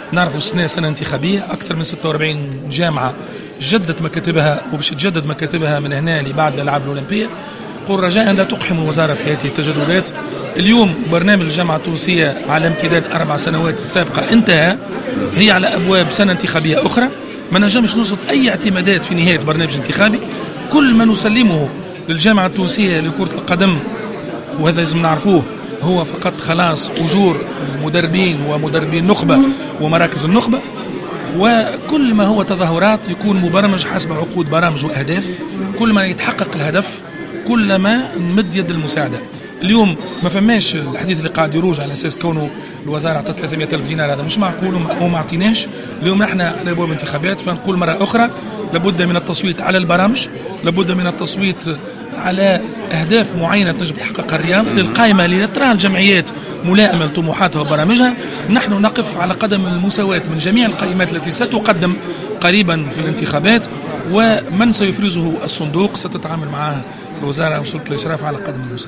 نعرفوا السنة سنة انتخابية، أكثر من 46 جامعة جدت مكاتبها وباش تجدد مكاتبها من هنا لبعد الألعاب الأولمبية. قل رجاء لا تقحم الوزارة في هذه التجددات. اليوم برنامج الجامعة التونسية على امتداد 4 سنوات السابقة انتهى، هي على أبواب سنة انتخابية أخرى. ما نجمش نرصد أي اعتمادات في نهاية برنامج انتخابي. كل ما نسلمه للجامعة التونسية لكرة القدم، وهذا لازم نعرفوه، هو فقط خلاص أجور مدربين ومدربين نخبة ومراكز النخبة، وكل ما هو تظاهرات يكون مبرمج حسب عقود برامج وأهداف. كل ما يتحقق الهدف كل ما نمد يد المساعدة. اليوم ما فماش الحديث اللي قاعد يروج على أساس كونه الوزارة عطت 300,000 دينار، هذا مش معقول وما عطيناش. اليوم احنا على ابواب الانتخابات، فنقول مرة أخرى لابد من التصويت على البرامج، لابد من التصويت على أهداف معينة تنجم تحققها الرياضة، للقائمة اللي ترى الجمعيات ملائمة لطموحاتها وبرامجها. نحن نقف على قدم المساواة من جميع القائمات التي ستقدم قريبا في الانتخابات، ومن سيفرزه الصندوق ستتعامل معه الوزارة وسلطة الإشراف على قدم المساواة.